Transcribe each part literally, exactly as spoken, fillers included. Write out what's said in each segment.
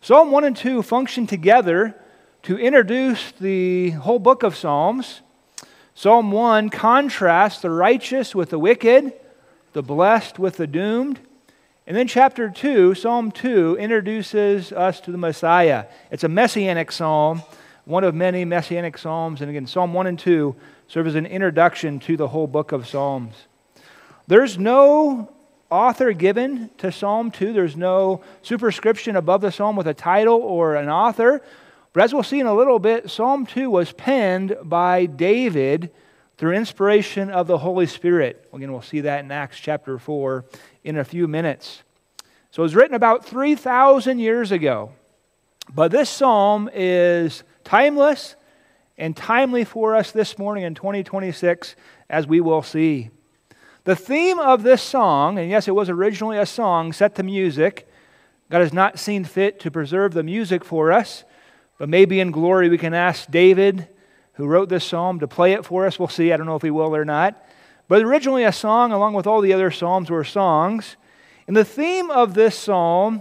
Psalm one and two function together to introduce the whole book of Psalms. Psalm one contrasts the righteous with the wicked, the blessed with the doomed. And then chapter two, Psalm two, introduces us to the Messiah. It's a messianic psalm, one of many messianic psalms. And again, Psalm one and two serve as an introduction to the whole book of Psalms. There's no author given to Psalm two. There's no superscription above the psalm with a title or an author. But as we'll see in a little bit, Psalm two was penned by David through inspiration of the Holy Spirit. Again, we'll see that in Acts chapter four in a few minutes. So it was written about three thousand years ago. But this psalm is timeless and timely for us this morning in twenty twenty-six, as we will see. The theme of this song, and yes, it was originally a song set to music. God has not seen fit to preserve the music for us, but maybe in glory we can ask David, who wrote this psalm, to play it for us. We'll see. I don't know if he will or not. But originally a song, along with all the other psalms, were songs. And the theme of this psalm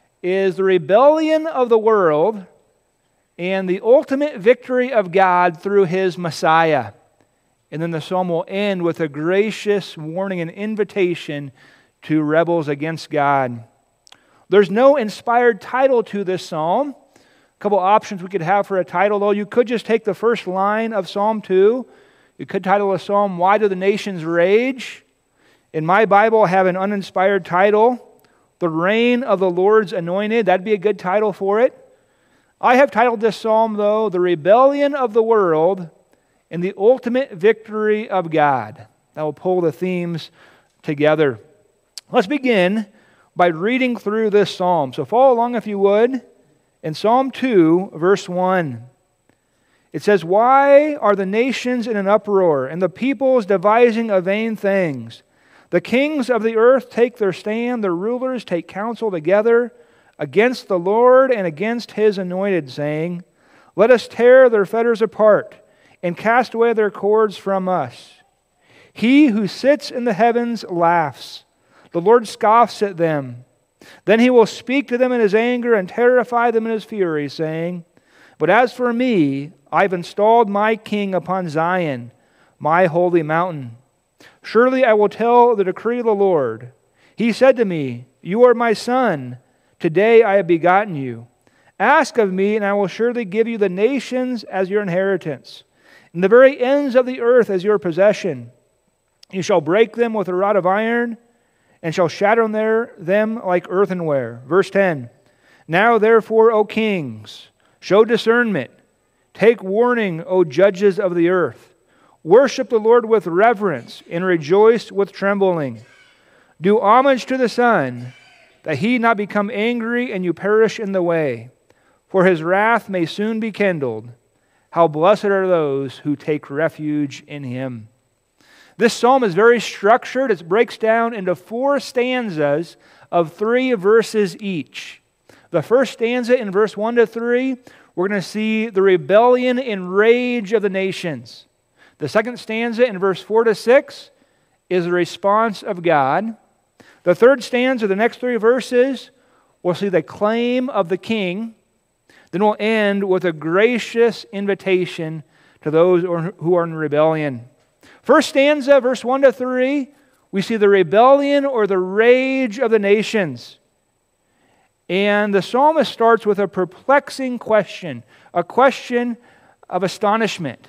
is the rebellion of the world and the ultimate victory of God through His Messiah. And then the psalm will end with a gracious warning and invitation to rebels against God. There's no inspired title to this psalm. A couple options we could have for a title, though. You could just take the first line of Psalm two. You could title a psalm, Why Do the Nations Rage? In my Bible, I have an uninspired title, The Reign of the Lord's Anointed. That'd be a good title for it. I have titled this psalm, though, The Rebellion of the World and the Ultimate Victory of God. That will pull the themes together. Let's begin by reading through this psalm. So follow along if you would. In Psalm two, verse one, it says, Why are the nations in an uproar, and the peoples devising a vain things? The kings of the earth take their stand, the rulers take counsel together against the Lord and against His anointed, saying, Let us tear their fetters apart and cast away their cords from us. He who sits in the heavens laughs. The Lord scoffs at them. Then He will speak to them in His anger and terrify them in His fury, saying, But as for me, I've installed my king upon Zion, my holy mountain. Surely I will tell the decree of the Lord. He said to me, You are my son. Today I have begotten you. Ask of me, and I will surely give you the nations as your inheritance, and the very ends of the earth as your possession. You shall break them with a rod of iron, and shall shatter their, them like earthenware. Verse ten, Now therefore, O kings, show discernment. Take warning, O judges of the earth. Worship the Lord with reverence, and rejoice with trembling. Do homage to the Son, that He not become angry and you perish in the way. For His wrath may soon be kindled. How blessed are those who take refuge in Him. This psalm is very structured. It breaks down into four stanzas of three verses each. The first stanza in verse one to three, we're going to see the rebellion and rage of the nations. The second stanza in verse four to six is the response of God. The third stanza, the next three verses, we'll see the claim of the king. Then we'll end with a gracious invitation to those who are in rebellion. First stanza, verse one to three, we see the rebellion or the rage of the nations. And the psalmist starts with a perplexing question, a question of astonishment.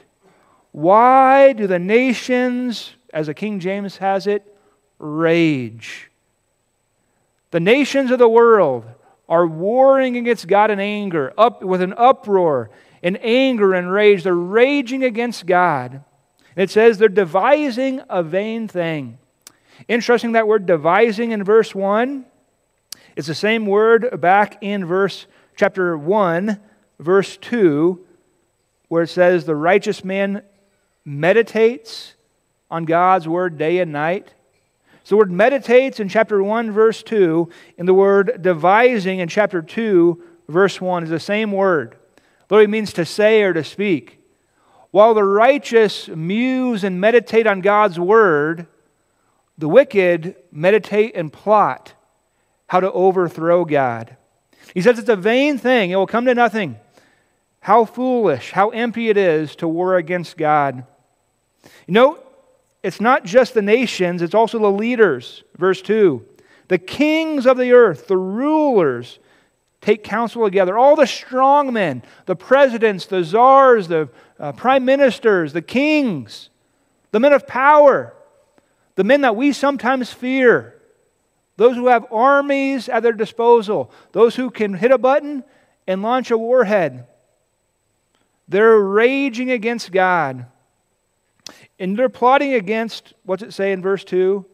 Why do the nations, as the King James has it, rage? The nations of the world are warring against God in anger, up with an uproar, in anger and rage. They're raging against God. And it says they're devising a vain thing. Interesting, that word devising in verse one. It's the same word back in verse chapter one, verse two, where it says the righteous man meditates on God's word day and night. So the word meditates in chapter one, verse two, and the word devising in chapter two, verse one is the same word. Literally means to say or to speak. While the righteous muse and meditate on God's word, the wicked meditate and plot how to overthrow God. He says it's a vain thing. It will come to nothing. How foolish, how empty it is to war against God. You know, it's not just the nations, it's also the leaders. Verse two. The kings of the earth, the rulers, take counsel together. All the strong men, the presidents, the czars, the uh, prime ministers, the kings, the men of power, the men that we sometimes fear, those who have armies at their disposal, those who can hit a button and launch a warhead. They're raging against God. And they're plotting against, what's it say in verse two?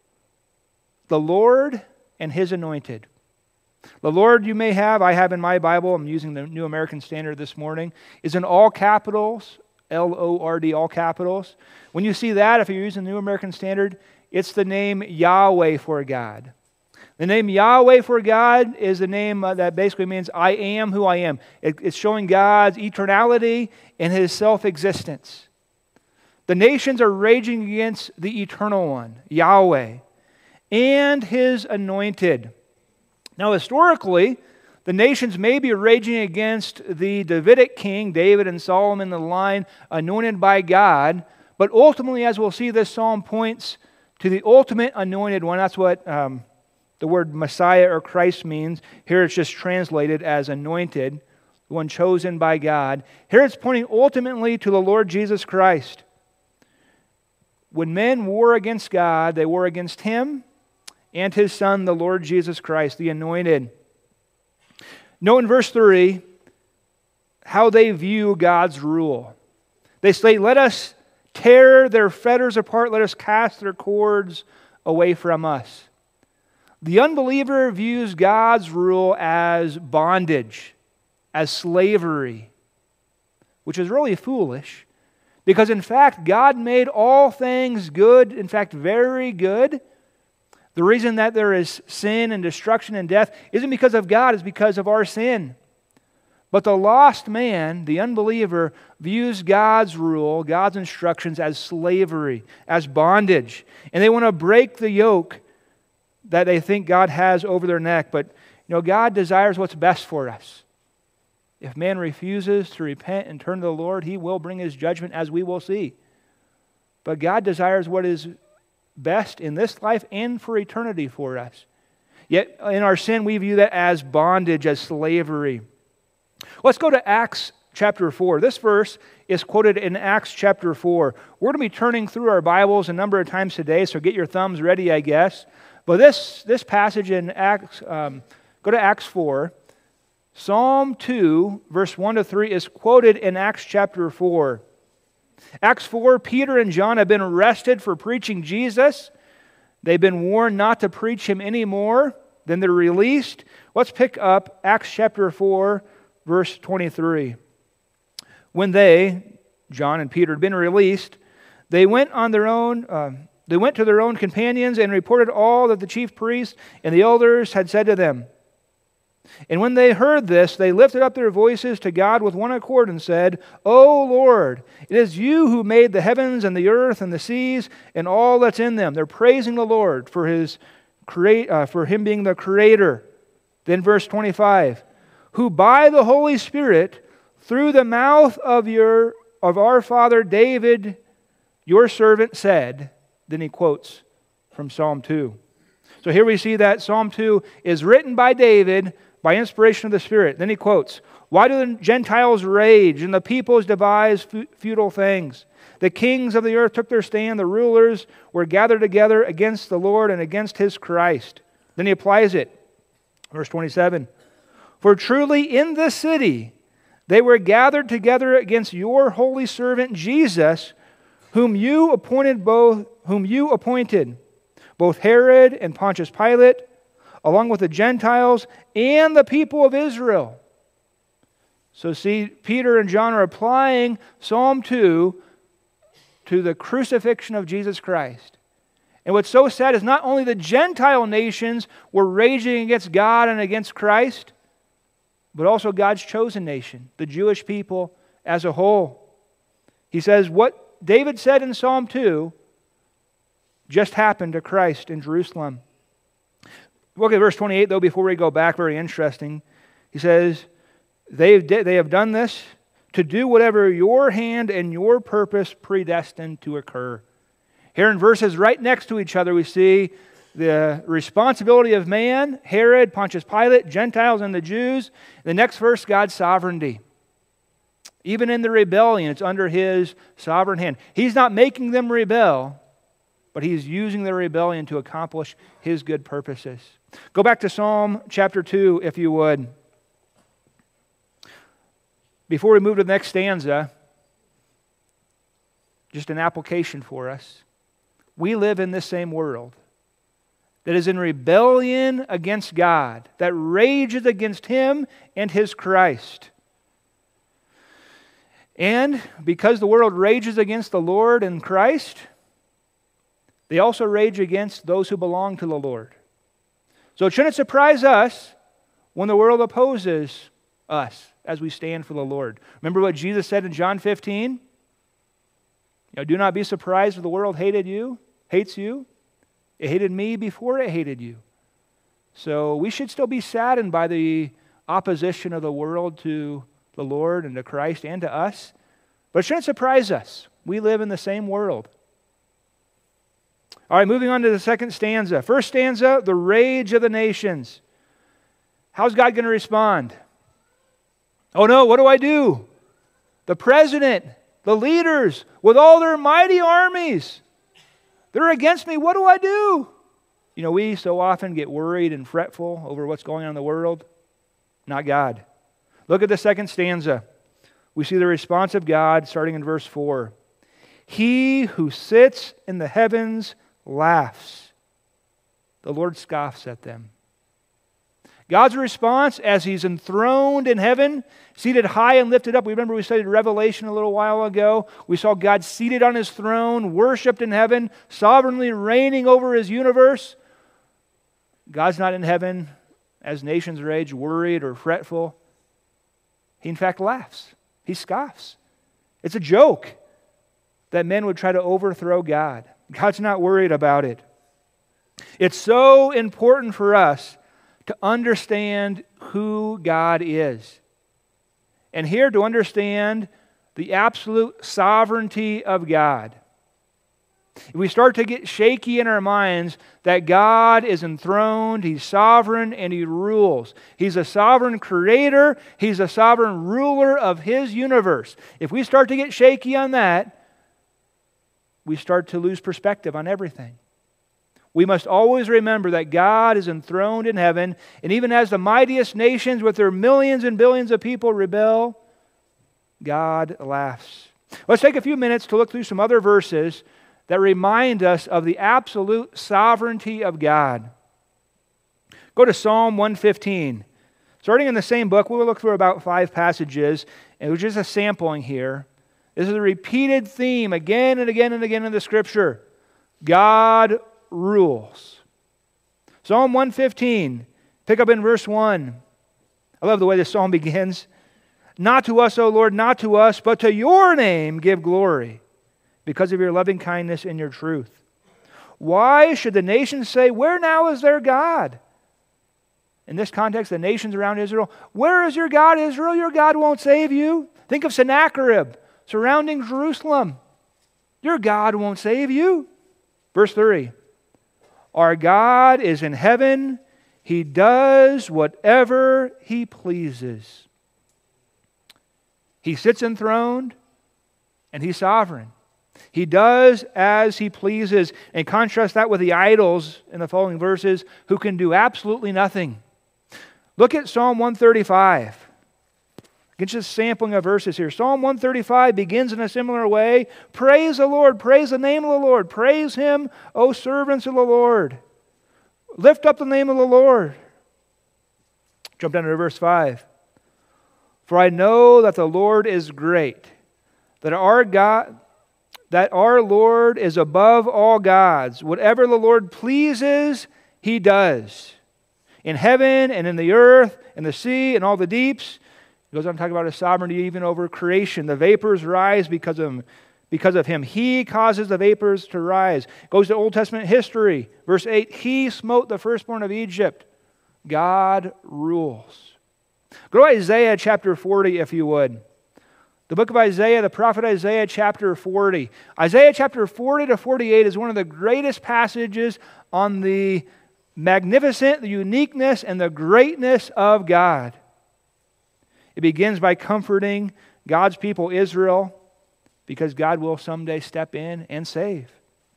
The Lord and His anointed. The Lord you may have, I have in my Bible, I'm using the New American Standard this morning, is in all capitals, L O R D, all capitals. When you see that, if you're using the New American Standard, it's the name Yahweh for God. The name Yahweh for God is the name uh, that basically means I am who I am. It, it's showing God's eternality and His self-existence. The nations are raging against the Eternal One, Yahweh, and His anointed. Now, historically, the nations may be raging against the Davidic king, David and Solomon, the line anointed by God, but ultimately, as we'll see, this psalm points to the ultimate anointed one. That's what um, the word Messiah or Christ means. Here it's just translated as anointed, the one chosen by God. Here it's pointing ultimately to the Lord Jesus Christ. When men war against God, they war against Him and His Son, the Lord Jesus Christ, the anointed. Note in verse three how they view God's rule. They say, let us tear their fetters apart, let us cast their cords away from us. The unbeliever views God's rule as bondage, as slavery, which is really foolish, because in fact, God made all things good, in fact, very good. The reason that there is sin and destruction and death isn't because of God, it's because of our sin. But the lost man, the unbeliever, views God's rule, God's instructions as slavery, as bondage. And they want to break the yoke that they think God has over their neck. But you know, God desires what's best for us. If man refuses to repent and turn to the Lord, He will bring His judgment, as we will see. But God desires what is best in this life and for eternity for us. Yet in our sin, we view that as bondage, as slavery. Let's go to Acts chapter four. This verse is quoted in Acts chapter four. We're going to be turning through our Bibles a number of times today, so get your thumbs ready, I guess. But this, this passage in Acts, um, go to Acts four. Psalm two, verse one to three is quoted in Acts chapter four. Acts four, Peter and John have been arrested for preaching Jesus. They've been warned not to preach Him anymore. Then they're released. Let's pick up Acts chapter four, verse twenty-three. When they, John and Peter, had been released, they went on their own. Uh, they went to their own companions and reported all that the chief priests and the elders had said to them. And when they heard this, they lifted up their voices to God with one accord and said, O Lord, it is You who made the heavens and the earth and the seas and all that's in them. They're praising the Lord for His create, uh, for Him being the Creator. Then verse twenty-five, who by the Holy Spirit, through the mouth of your of our father David, your servant said. Then he quotes from Psalm two. So here we see that Psalm two is written by David by inspiration of the Spirit. Then he quotes, why do the Gentiles rage and the peoples devise futile things? The kings of the earth took their stand, the rulers were gathered together against the Lord and against His Christ. Then he applies it. Verse twenty-seven, for truly in this city they were gathered together against Your holy servant Jesus, whom you appointed both whom you appointed, both Herod and Pontius Pilate, along with the Gentiles and the people of Israel. So see, Peter and John are applying Psalm two to the crucifixion of Jesus Christ. And what's so sad is not only the Gentile nations were raging against God and against Christ, but also God's chosen nation, the Jewish people as a whole. He says what David said in Psalm two just happened to Christ in Jerusalem. Look at verse twenty-eight, though, before we go back. Very interesting. He says, they have, they have done this to do whatever your hand and your purpose predestined to occur. Here in verses right next to each other, we see the responsibility of man, Herod, Pontius Pilate, Gentiles, and the Jews. The next verse, God's sovereignty. Even in the rebellion, it's under His sovereign hand. He's not making them rebel, but He's using the rebellion to accomplish His good purposes. Go back to Psalm chapter two, if you would. Before we move to the next stanza, just an application for us. We live in this same world that is in rebellion against God, that rages against Him and His Christ. And because the world rages against the Lord and Christ, they also rage against those who belong to the Lord. So it shouldn't surprise us when the world opposes us as we stand for the Lord. Remember what Jesus said in John fifteen? You know, do not be surprised if the world hated you, hates you. It hated me before it hated you. So we should still be saddened by the opposition of the world to the Lord and to Christ and to us. But it shouldn't surprise us. We live in the same world. All right, moving on to the second stanza. First stanza, the rage of the nations. How's God going to respond? Oh no, what do I do? The president, the leaders, with all their mighty armies, they're against me. What do I do? You know, we so often get worried and fretful over what's going on in the world. Not God. Look at the second stanza. We see the response of God starting in verse four. He who sits in the heavens laughs. The Lord scoffs at them. God's response as He's enthroned in heaven, seated high and lifted up. We remember we studied Revelation a little while ago. We saw God seated on His throne, worshipped in heaven, sovereignly reigning over His universe. God's not in heaven as nations rage, worried or fretful. He in fact laughs. He scoffs. It's a joke that men would try to overthrow God. God's not worried about it. It's so important for us to understand who God is. And here to understand the absolute sovereignty of God. If we start to get shaky in our minds that God is enthroned, He's sovereign, and He rules. He's a sovereign creator. He's a sovereign ruler of His universe. If we start to get shaky on that, we start to lose perspective on everything. We must always remember that God is enthroned in heaven, and even as the mightiest nations with their millions and billions of people rebel, God laughs. Let's take a few minutes to look through some other verses that remind us of the absolute sovereignty of God. Go to Psalm one fifteen. Starting in the same book, we'll look through about five passages, and it was just a sampling here. This is a repeated theme again and again and again in the Scripture. God rules. Psalm one fifteen, pick up in verse one. I love the way this psalm begins. Not to us, O Lord, not to us, but to your name give glory, because of your loving kindness and your truth. Why should the nations say, where now is their God? In this context, the nations around Israel, where is your God, Israel? Your God won't save you. Think of Sennacherib surrounding Jerusalem. Your God won't save you. Verse three. Our God is in heaven. He does whatever He pleases. He sits enthroned and He's sovereign. He does as He pleases. And contrast that with the idols in the following verses who can do absolutely nothing. Look at Psalm one thirty-five. It's just sampling of verses here. Psalm one thirty-five begins in a similar way. Praise the Lord. Praise the name of the Lord. Praise Him, O servants of the Lord. Lift up the name of the Lord. Jump down to verse five. For I know that the Lord is great, that our God, that our Lord is above all gods. Whatever the Lord pleases, He does. In heaven and in the earth, in the sea and all the deeps. He goes on to talk about His sovereignty even over creation. The vapors rise because of Him. Because of Him. He causes the vapors to rise. Goes to Old Testament history. Verse eight, He smote the firstborn of Egypt. God rules. Go to Isaiah chapter forty, if you would. The book of Isaiah, the prophet Isaiah chapter forty. Isaiah chapter forty to forty-eight is one of the greatest passages on the magnificent, the uniqueness, and the greatness of God. It begins by comforting God's people Israel because God will someday step in and save.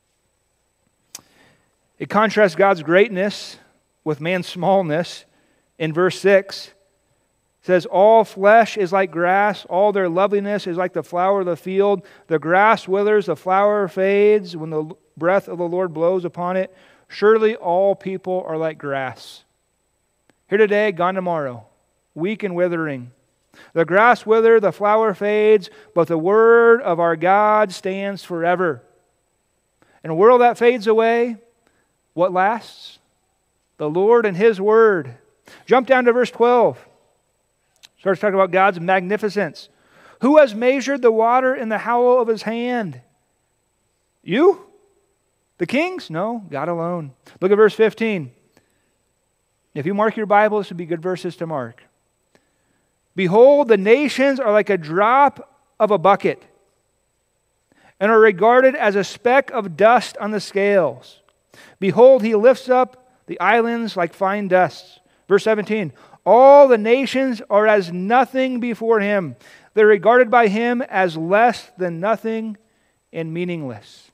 It contrasts God's greatness with man's smallness. In verse six, it says, all flesh is like grass, all their loveliness is like the flower of the field. The grass withers, the flower fades when the breath of the Lord blows upon it. Surely all people are like grass. Here today, gone tomorrow, weak and withering. The grass withers, the flower fades, but the word of our God stands forever. In a world that fades away, what lasts? The Lord and His word. Jump down to verse twelve. Starts talking about God's magnificence. Who has measured the water in the hollow of His hand? You? The kings? No, God alone. Look at verse fifteen. If you mark your Bible, this would be good verses to mark. Behold, the nations are like a drop of a bucket and are regarded as a speck of dust on the scales. Behold, He lifts up the islands like fine dust. Verse seventeen. All the nations are as nothing before Him. They're regarded by Him as less than nothing and meaningless.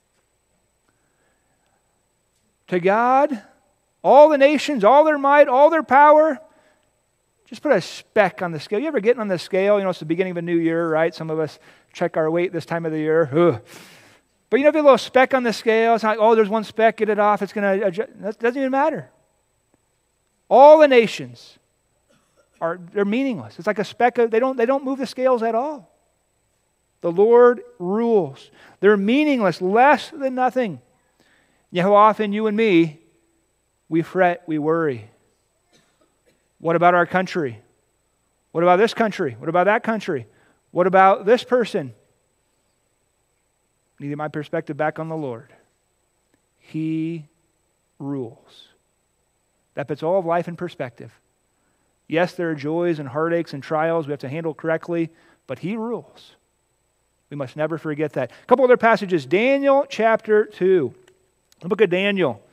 To God, all the nations, all their might, all their power, just put a speck on the scale. You ever getting on the scale? You know, it's the beginning of a new year, right? Some of us check our weight this time of the year. Ugh. But you know, if you have a little speck on the scale, it's not, oh, there's one speck, get it off. It's going to adjust. That doesn't even matter. All the nations are, they're meaningless. It's like a speck of, they don't, they don't move the scales at all. The Lord rules. They're meaningless, less than nothing. Yet how often you and me, we fret, we worry. What about our country? What about this country? What about that country? What about this person? I need to get my perspective back on the Lord. He rules. That puts all of life in perspective. Yes, there are joys and heartaches and trials we have to handle correctly, but He rules. We must never forget that. A couple other passages. Daniel chapter two. The book of Daniel.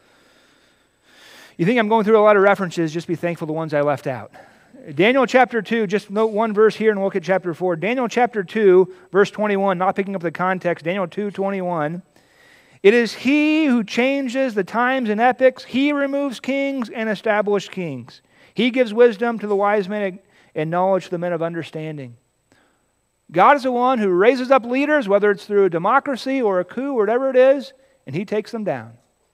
You think I'm going through a lot of references, just be thankful the ones I left out. Daniel chapter two, just note one verse here and we'll look at chapter four. Daniel chapter two, verse twenty-one, not picking up the context. Daniel two, twenty-one. It is He who changes the times and epochs. He removes kings and establishes kings. He gives wisdom to the wise men and knowledge to the men of understanding. God is the one who raises up leaders, whether it's through a democracy or a coup or whatever it is, and He takes them down.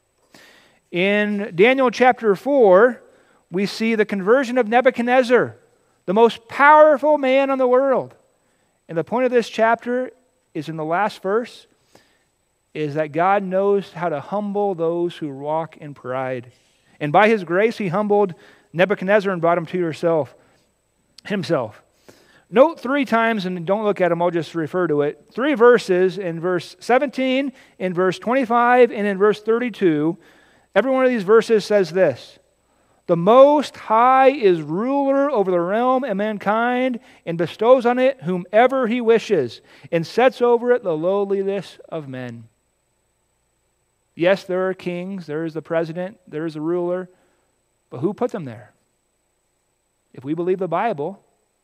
In Daniel chapter four, we see the conversion of Nebuchadnezzar, the most powerful man in the world. And the point of this chapter is in the last verse, is that God knows how to humble those who walk in pride. And by His grace, He humbled Nebuchadnezzar and brought him to yourself, himself. Note three times, and don't look at them, I'll just refer to it. Three verses in verse seventeen, in verse twenty-five, and in verse thirty-two. Every one of these verses says this: the Most High is ruler over the realm and mankind, and bestows on it whomever He wishes, and sets over it the lowliness of men. Yes, there are kings, there is the president, there is the ruler, but who put them there? If we believe the Bible,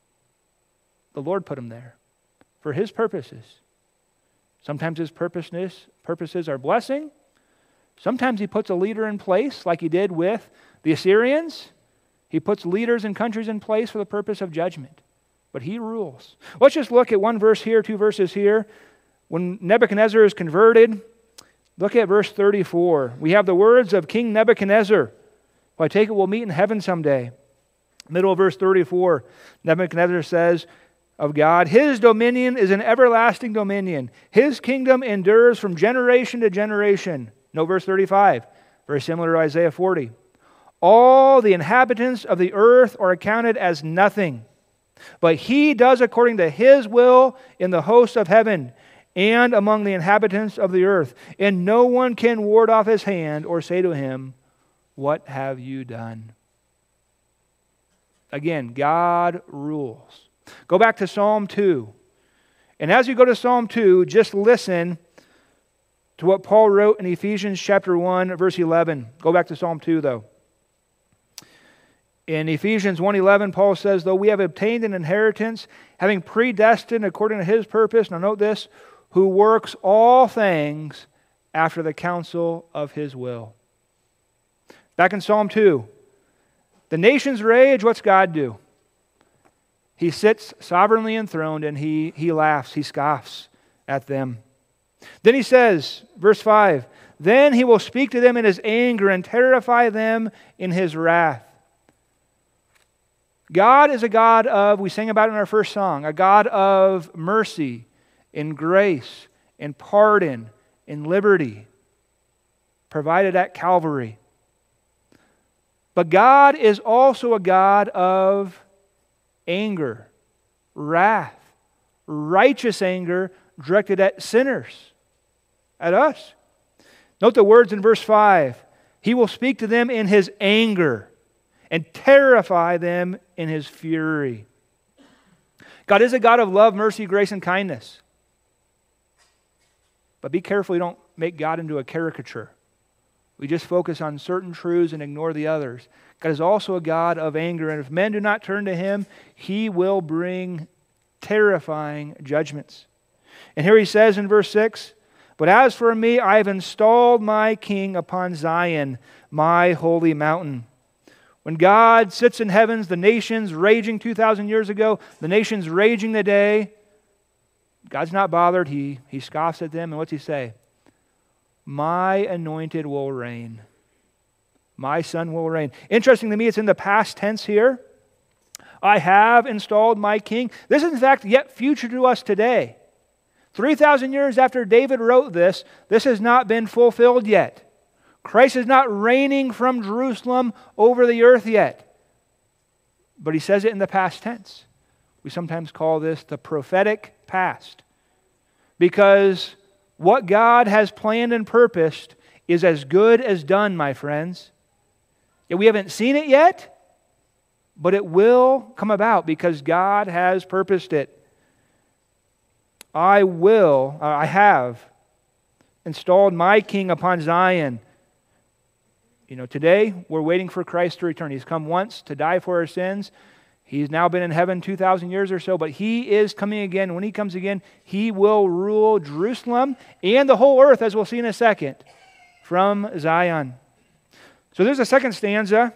the Lord put them there for His purposes. Sometimes His purposeness, purposes are blessing. Sometimes He puts a leader in place like He did with the Assyrians. He puts leaders and countries in place for the purpose of judgment. But He rules. Let's just look at one verse here, two verses here. When Nebuchadnezzar is converted, look at verse thirty-four. We have the words of King Nebuchadnezzar, who I take it will meet in heaven someday. Middle of verse thirty-four, Nebuchadnezzar says of God, His dominion is an everlasting dominion. His kingdom endures from generation to generation. No, verse thirty-five, very similar to Isaiah forty. All the inhabitants of the earth are accounted as nothing, but He does according to His will in the hosts of heaven and among the inhabitants of the earth. And no one can ward off His hand or say to Him, what have you done? Again, God rules. Go back to Psalm two. And as you go to Psalm two, just listen to what Paul wrote in Ephesians chapter one, verse eleven. Go back to Psalm two, though. In Ephesians one eleven, Paul says, though we have obtained an inheritance, having predestined according to His purpose, now note this, who works all things after the counsel of His will. Back in Psalm two, the nations rage, what's God do? He sits sovereignly enthroned and he, he laughs, he scoffs at them. Then he says, verse five, then He will speak to them in His anger and terrify them in His wrath. God is a God of, we sang about it in our first song, a God of mercy and grace and pardon and liberty provided at Calvary. But God is also a God of anger, wrath, righteous anger directed at sinners, at us. Note the words in verse five. He will speak to them in His anger and terrify them in His fury. God is a God of love, mercy, grace, and kindness. But be careful you don't make God into a caricature. We just focus on certain truths and ignore the others. God is also a God of anger, and if men do not turn to Him, He will bring terrifying judgments. And here He says in verse six, but as for me, I have installed my King upon Zion, my holy mountain. When God sits in heavens, the nations raging two thousand years ago, the nations raging today, God's not bothered. He, he scoffs at them, and what's He say? My anointed will reign. My Son will reign. Interesting to me, it's in the past tense here. I have installed my King. This is in fact yet future to us today. three thousand years after David wrote this, this has not been fulfilled yet. Christ is not reigning from Jerusalem over the earth yet. But He says it in the past tense. We sometimes call this the prophetic past. Because what God has planned and purposed is as good as done, my friends. Yet we haven't seen it yet, but it will come about because God has purposed it. I will, uh, I have installed my King upon Zion. You know, today we're waiting for Christ to return. He's come once to die for our sins. He's now been in heaven two thousand years or so, but He is coming again. When He comes again, He will rule Jerusalem and the whole earth, as we'll see in a second, from Zion. So there's a second stanza.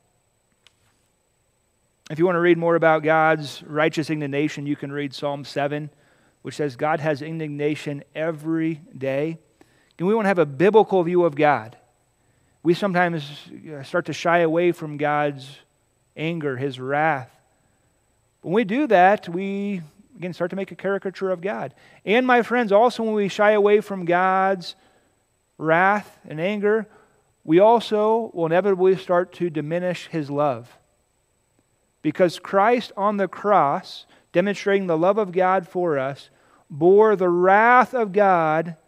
If you want to read more about God's righteous indignation, you can read Psalm seven, which says God has indignation every day. And we want to have a biblical view of God. We sometimes start to shy away from God's anger, His wrath. When we do that, we, again, start to make a caricature of God. And my friends, also when we shy away from God's wrath and anger, we also will inevitably start to diminish His love. Because Christ on the cross, demonstrating the love of God for us, bore the wrath of God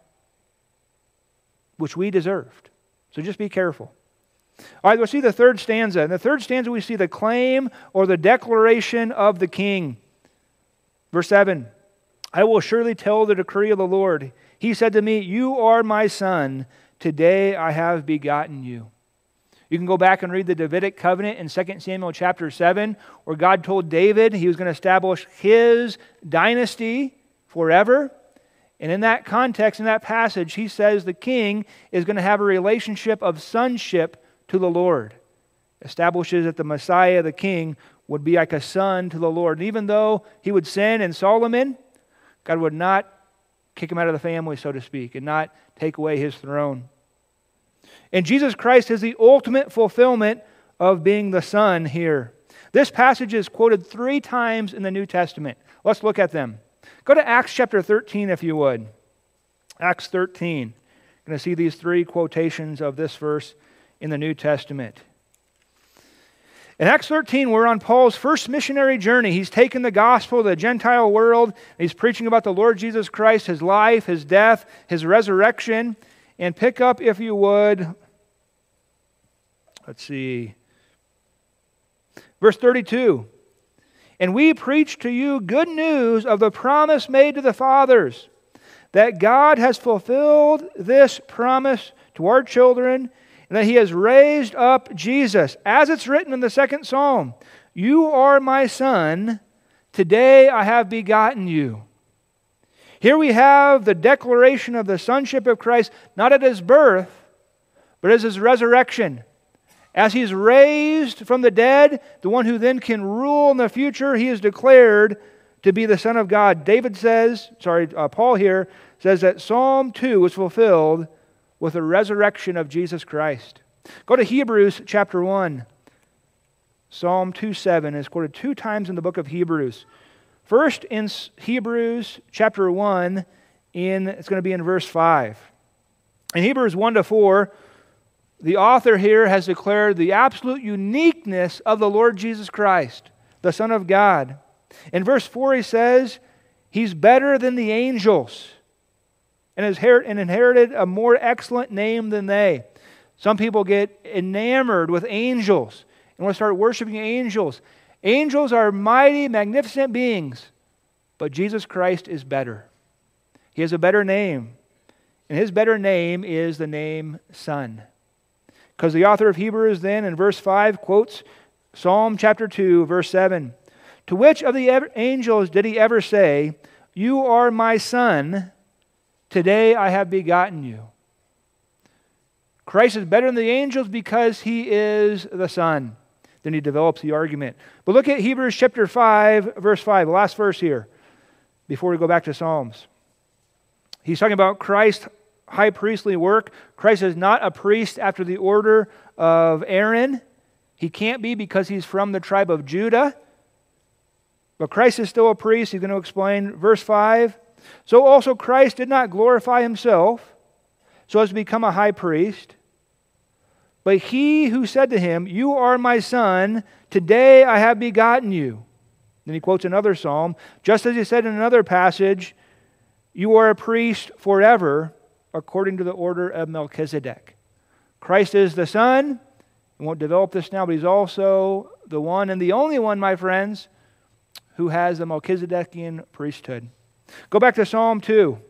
which we deserved. So just be careful. All right, we'll see the third stanza. In the third stanza, we see the claim or the declaration of the King. Verse seven, I will surely tell the decree of the Lord. He said to me, you are my son. Today I have begotten you. You can go back and read the Davidic covenant in Second Samuel chapter seven, where God told David He was going to establish his dynasty forever. And in that context, in that passage, He says the king is going to have a relationship of sonship to the Lord. Establishes that the Messiah, the king, would be like a son to the Lord. And even though he would sin in Solomon, God would not kick him out of the family, so to speak, and not take away his throne. And Jesus Christ is the ultimate fulfillment of being the Son here. This passage is quoted three times in the New Testament. Let's look at them. Go to Acts chapter thirteen, if you would. Acts thirteen. You're going to see these three quotations of this verse in the New Testament. In Acts thirteen, we're on Paul's first missionary journey. He's taken the gospel to the Gentile world. He's preaching about the Lord Jesus Christ, His life, His death, His resurrection. And pick up, if you would, let's see, Verse thirty-two, and we preach to you good news of the promise made to the fathers, that God has fulfilled this promise to our children, and that He has raised up Jesus. As it's written in the second Psalm, you are my son, today I have begotten you. Here we have the declaration of the sonship of Christ, not at His birth, but as His resurrection. As He's raised from the dead, the one who then can rule in the future, He is declared to be the Son of God. David says, sorry, uh, Paul here says that Psalm two was fulfilled with the resurrection of Jesus Christ. Go to Hebrews chapter one. Psalm two seven is quoted two times in the book of Hebrews. First in Hebrews chapter one, in, it's going to be in verse five. In Hebrews one to four, the author here has declared the absolute uniqueness of the Lord Jesus Christ, the Son of God. In verse four he says, He's better than the angels and has inherited a more excellent name than they. Some people get enamored with angels and want to start worshiping angels. Angels are mighty, magnificent beings, but Jesus Christ is better. He has a better name, and His better name is the name Son. Because the author of Hebrews then in verse five quotes Psalm chapter two, verse seven. To which of the angels did He ever say, you are my son, today I have begotten you? Christ is better than the angels because He is the Son. Then he develops the argument. But look at Hebrews chapter five, verse five, the last verse here, before we go back to Psalms. He's talking about Christ's high priestly work. Christ is not a priest after the order of Aaron. He can't be because He's from the tribe of Judah. But Christ is still a priest. He's going to explain. Verse five, so also Christ did not glorify Himself so as to become a high priest, but He who said to Him, you are my son, today I have begotten you. Then he quotes another psalm, just as He said in another passage, you are a priest forever, according to the order of Melchizedek. Christ is the Son. We won't develop this now, but He's also the one and the only one, my friends, who has the Melchizedekian priesthood. Go back to Psalm two.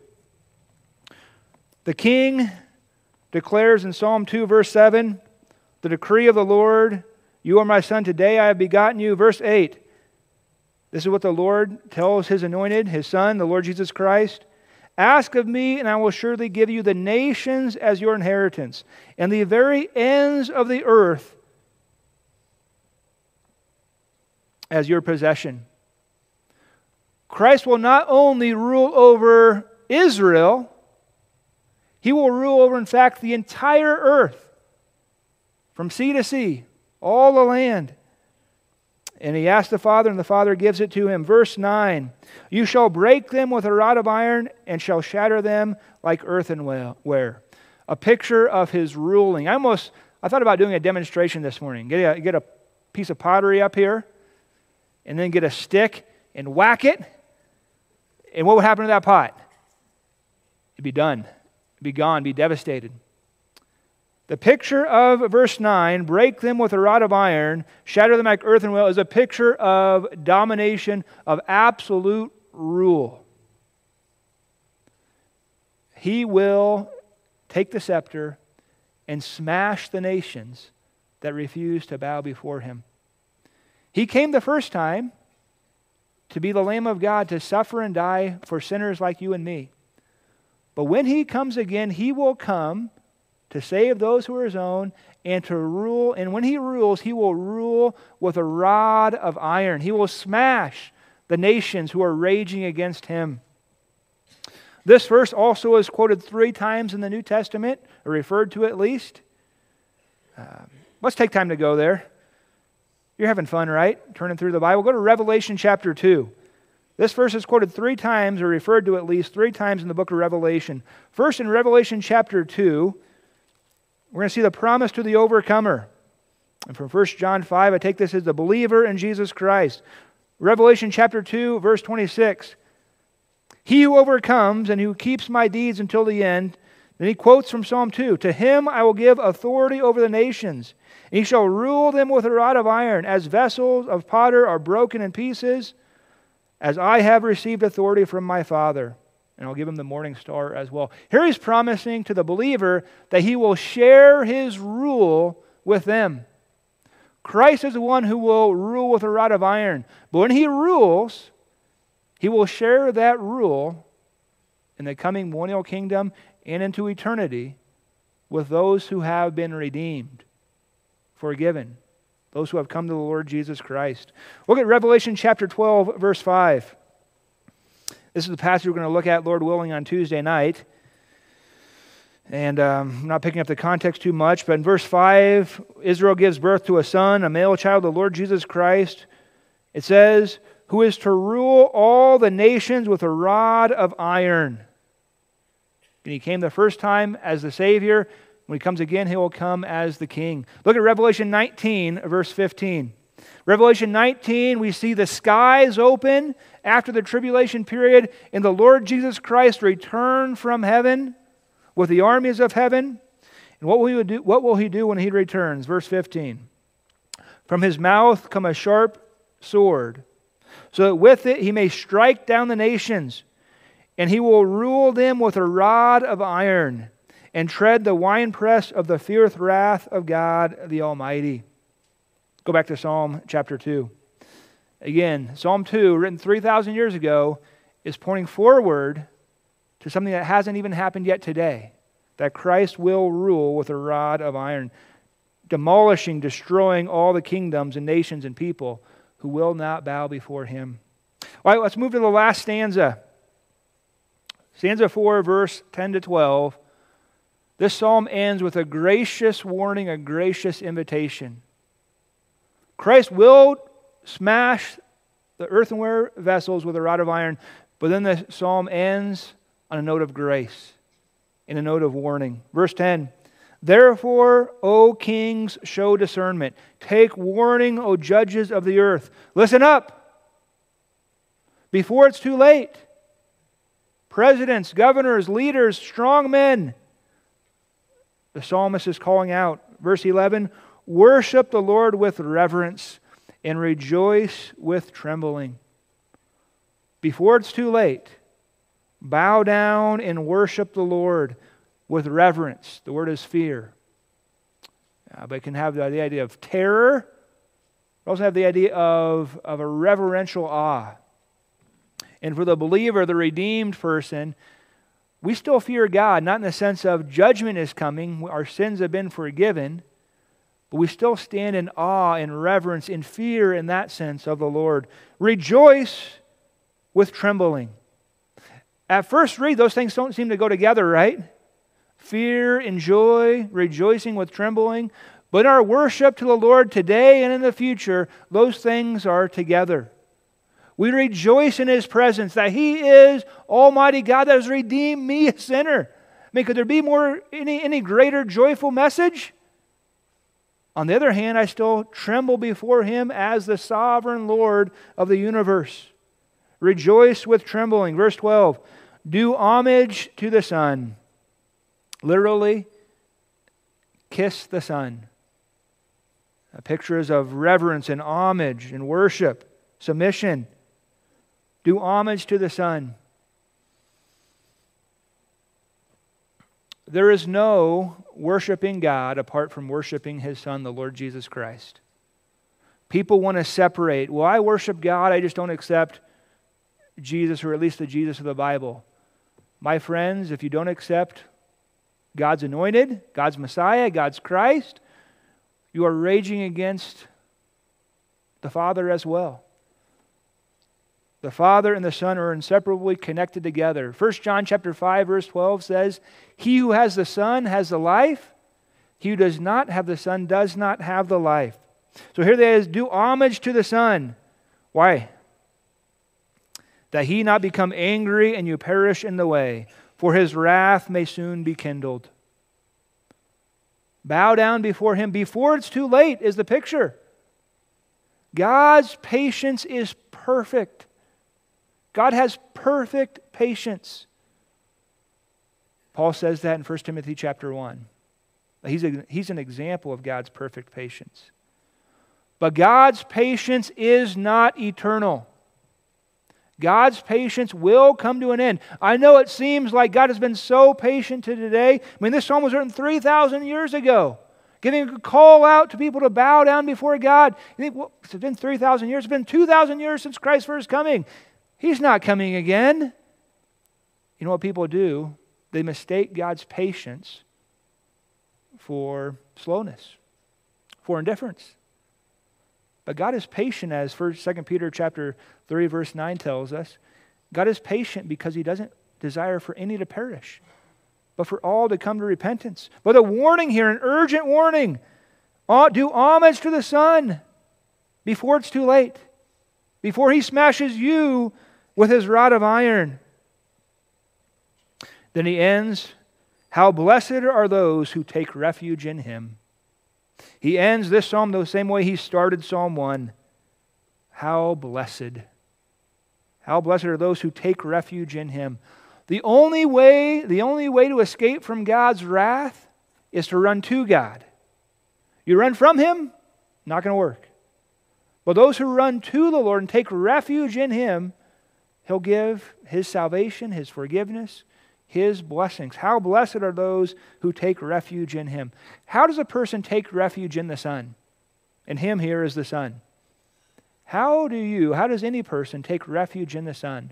The king declares in Psalm two, verse seven, the decree of the Lord, you are my son, today I have begotten you. Verse eight, this is what the Lord tells His anointed, His Son, the Lord Jesus Christ. Ask of me, and I will surely give you the nations as your inheritance, and the very ends of the earth as your possession. Christ will not only rule over Israel, He will rule over, in fact, the entire earth, from sea to sea, all the land. And He asked the Father, and the Father gives it to Him. Verse nine, you shall break them with a rod of iron, and shall shatter them like earthenware. A picture of His ruling. I almost, I thought about doing a demonstration this morning. Get a, get a piece of pottery up here, and then get a stick and whack it. And what would happen to that pot? It'd be done. It'd be gone, be devastated. The picture of verse nine, break them with a rod of iron, shatter them like earthenware, is a picture of domination, of absolute rule. He will take the scepter and smash the nations that refuse to bow before Him. He came the first time to be the Lamb of God, to suffer and die for sinners like you and me. But when He comes again, He will come to save those who are His own and to rule. And when He rules, He will rule with a rod of iron. He will smash the nations who are raging against Him. This verse also is quoted three times in the New Testament, or referred to at least. Uh, let's take time to go there. You're having fun, right? Turning through the Bible. Go to Revelation chapter two. This verse is quoted three times, or referred to at least three times in the book of Revelation. First, in Revelation chapter two, we're going to see the promise to the overcomer. And from First John five, I take this as the believer in Jesus Christ. Revelation chapter two, verse twenty-six. He who overcomes and who keeps my deeds until the end, Then he quotes from Psalm two, "To him I will give authority over the nations, and he shall rule them with a rod of iron, as vessels of potter are broken in pieces, as I have received authority from my Father. And I'll give him the morning star as well." Here he's promising to the believer that he will share his rule with them. Christ is the one who will rule with a rod of iron. But when he rules, he will share that rule in the coming millennial kingdom and into eternity with those who have been redeemed, forgiven, those who have come to the Lord Jesus Christ. Look at Revelation chapter twelve, verse five. This is the passage we're going to look at, Lord willing, on Tuesday night. And um, I'm not picking up the context too much, but in verse five, Israel gives birth to a son, a male child, the Lord Jesus Christ. It says, "Who is to rule all the nations with a rod of iron." And he came the first time as the Savior. When he comes again, he will come as the King. Look at Revelation nineteen, verse fifteen. Revelation nineteen, we see the skies open after the tribulation period, and the Lord Jesus Christ return from heaven with the armies of heaven. And what will he do, what will he do when he returns? Verse fifteen. "From his mouth come a sharp sword, so that with it he may strike down the nations, and he will rule them with a rod of iron, and tread the winepress of the fierce wrath of God the Almighty." Go back to Psalm chapter two. Again, Psalm two, written three thousand years ago, is pointing forward to something that hasn't even happened yet today, that Christ will rule with a rod of iron, demolishing, destroying all the kingdoms and nations and people who will not bow before him. All right, let's move to the last stanza. Stanza four, verse ten to twelve. This psalm ends with a gracious warning, a gracious invitation. Christ will smash the earthenware vessels with a rod of iron, but then the psalm ends on a note of grace, in a note of warning. Verse ten, "Therefore, O kings, show discernment. Take warning, O judges of the earth. Listen up before it's too late. Presidents, governors, leaders, strong men." The psalmist is calling out. Verse eleven, "Worship the Lord with reverence and rejoice with trembling." Before it's too late, bow down and worship the Lord with reverence. The word is fear. Uh, but it can have the, the idea of terror. It also have the idea of, of a reverential awe. And for the believer, the redeemed person, we still fear God, not in the sense of judgment is coming, our sins have been forgiven, but we still stand in awe and reverence, in fear in that sense of the Lord. Rejoice with trembling. At first read, those things don't seem to go together, right? Fear and joy, rejoicing with trembling. But in our worship to the Lord today and in the future, those things are together. We rejoice in His presence, that He is Almighty God that has redeemed me, a sinner. I mean, could there be more any, any greater joyful message? On the other hand, I still tremble before Him as the sovereign Lord of the universe. Rejoice with trembling. Verse twelve, "Do homage to the Son." Literally, kiss the Son. Pictures of reverence and homage and worship, submission. Do homage to the Son. There is no worshiping God apart from worshiping His Son, the Lord Jesus Christ. People want to separate. Well, I worship God, I just don't accept Jesus, or at least the Jesus of the Bible. My friends, if you don't accept God's anointed, God's Messiah, God's Christ, you are raging against the Father as well. The Father and the Son are inseparably connected together. First John chapter five, verse twelve says, "He who has the Son has the life. He who does not have the Son does not have the life." So here there is, do homage to the Son. Why? "That He not become angry and you perish in the way, for His wrath may soon be kindled." Bow down before Him before it's too late is the picture. God's patience is perfect. God has perfect patience. Paul says that in First Timothy chapter one. He's, a, he's an example of God's perfect patience. But God's patience is not eternal. God's patience will come to an end. I know it seems like God has been so patient to today. I mean, this psalm was written three thousand years ago, giving a call out to people to bow down before God. You think, well, it's been three thousand years. It's been two thousand years since Christ's first coming. He's not coming again. You know what people do? They mistake God's patience for slowness, for indifference. But God is patient, as First, Second Peter chapter three, verse nine tells us. God is patient because He doesn't desire for any to perish, but for all to come to repentance. But a warning here, an urgent warning. Do homage to the Son before it's too late, before He smashes you with His rod of iron. Then he ends, how blessed are those who take refuge in Him. He ends this psalm the same way he started Psalm one. How blessed. How blessed are those who take refuge in Him. The only way, the only way to escape from God's wrath is to run to God. You run from Him, not going to work. But those who run to the Lord and take refuge in Him, He'll give His salvation, His forgiveness, His blessings. How blessed are those who take refuge in Him. How does a person take refuge in the Son? And Him here is the Son. How do you, how does any person take refuge in the Son?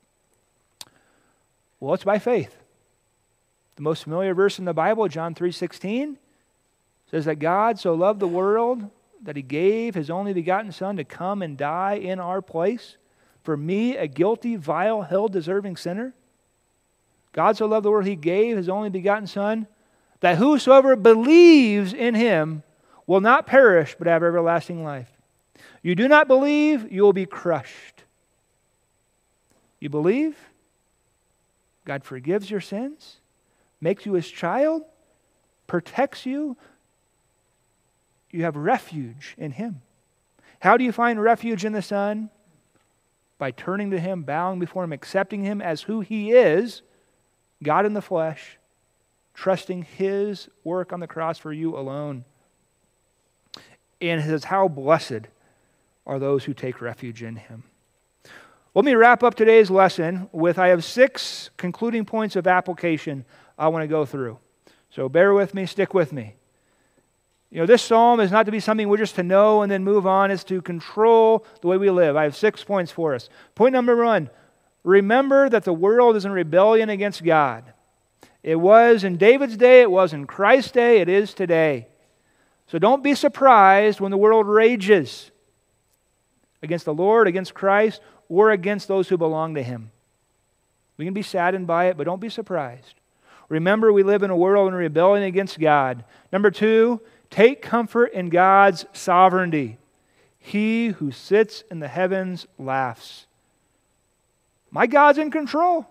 Well, it's by faith. The most familiar verse in the Bible, John three sixteen, says that God so loved the world that He gave His only begotten Son to come and die in our place for me, a guilty, vile, hell-deserving sinner. God so loved the world, He gave His only begotten Son, that whosoever believes in Him will not perish, but have everlasting life. You do not believe, you will be crushed. You believe, God forgives your sins, makes you His child, protects you. You have refuge in Him. How do you find refuge in the Son? By turning to Him, bowing before Him, accepting Him as who He is, God in the flesh, trusting His work on the cross for you alone. And it says, how blessed are those who take refuge in Him. Let me wrap up today's lesson with, I have six concluding points of application I want to go through. So bear with me, stick with me. You know, this psalm is not to be something we're just to know and then move on. It's to control the way we live. I have six points for us. Point number one, remember that the world is in rebellion against God. It was in David's day, it was in Christ's day, it is today. So don't be surprised when the world rages against the Lord, against Christ, or against those who belong to Him. We can be saddened by it, but don't be surprised. Remember, we live in a world in rebellion against God. Number two, take comfort in God's sovereignty. He who sits in the heavens laughs. My God's in control.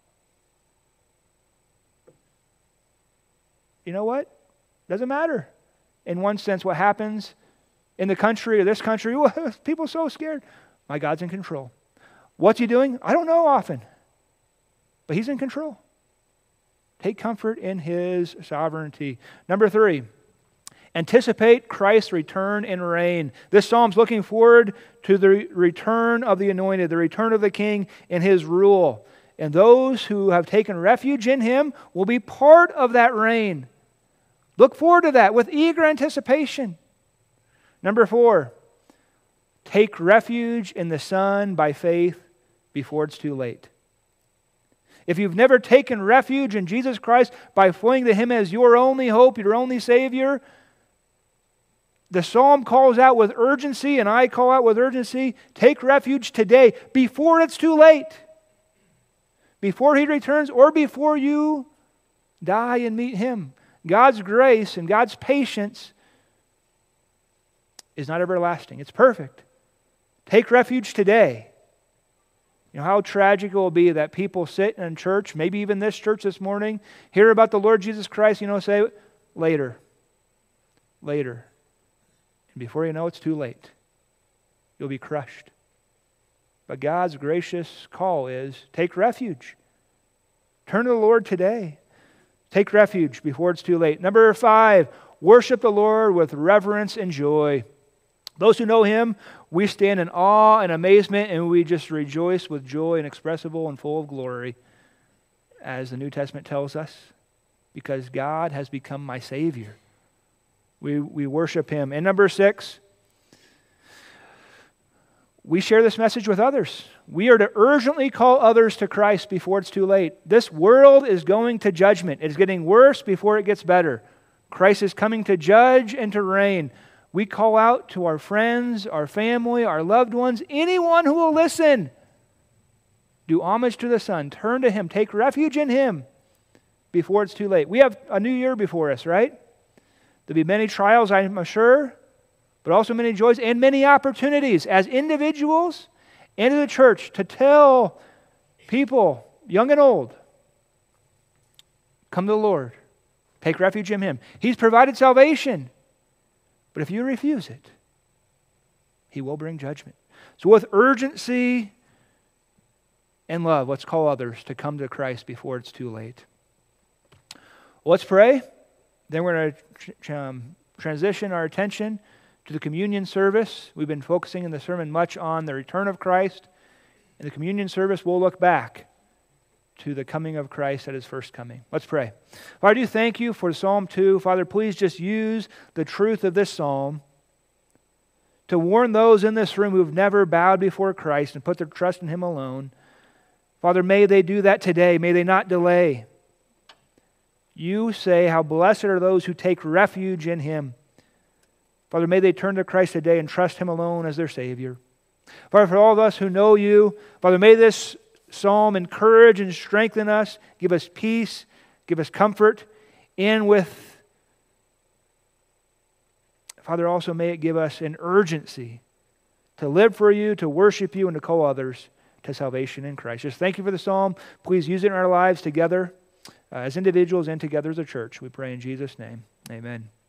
You know what? Doesn't matter. In one sense, what happens in the country or this country, people are so scared. My God's in control. What's He doing? I don't know often. But He's in control. Take comfort in His sovereignty. Number three, anticipate Christ's return and reign. This psalm's looking forward to the return of the Anointed, the return of the King and His rule. And those who have taken refuge in Him will be part of that reign. Look forward to that with eager anticipation. Number four, take refuge in the Son by faith before it's too late. If you've never taken refuge in Jesus Christ by flowing to Him as your only hope, your only Savior, the psalm calls out with urgency, and I call out with urgency, take refuge today before it's too late. Before He returns or before you die and meet Him. God's grace and God's patience is not everlasting. It's perfect. Take refuge today. You know how tragic it will be that people sit in church, maybe even this church this morning, hear about the Lord Jesus Christ, you know, say, later, later. And before you know, it's too late. You'll be crushed. But God's gracious call is, take refuge. Turn to the Lord today. Take refuge before it's too late. Number five, worship the Lord with reverence and joy. Those who know Him, we stand in awe and amazement, and we just rejoice with joy inexpressible and full of glory, as the New Testament tells us, because God has become my Savior. We, we worship Him. And number six, we share this message with others. We are to urgently call others to Christ before it's too late. This world is going to judgment. It is getting worse before it gets better. Christ is coming to judge and to reign. We call out to our friends, our family, our loved ones, anyone who will listen. Do homage to the Son. Turn to Him. Take refuge in Him before it's too late. We have a new year before us, right? There'll be many trials, I'm sure, but also many joys and many opportunities as individuals and in the church to tell people, young and old, come to the Lord. Take refuge in Him. He's provided salvation. But if you refuse it, He will bring judgment. So with urgency and love, let's call others to come to Christ before it's too late. Well, let's pray. Then we're going to tr- um, transition our attention to the communion service. We've been focusing in the sermon much on the return of Christ. In the communion service, we'll look back to the coming of Christ at His first coming. Let's pray. Father, I do thank You for Psalm two. Father, please just use the truth of this psalm to warn those in this room who've never bowed before Christ and put their trust in Him alone. Father, may they do that today. May they not delay. You say, how blessed are those who take refuge in Him. Father, may they turn to Christ today and trust Him alone as their Savior. Father, for all of us who know You, Father, may this psalm encourage and strengthen us, give us peace, give us comfort, and with, Father, also may it give us an urgency to live for You, to worship You, and to call others to salvation in Christ. Just thank You for the psalm. Please use it in our lives together uh, as individuals and together as a church. We pray in Jesus' name. Amen.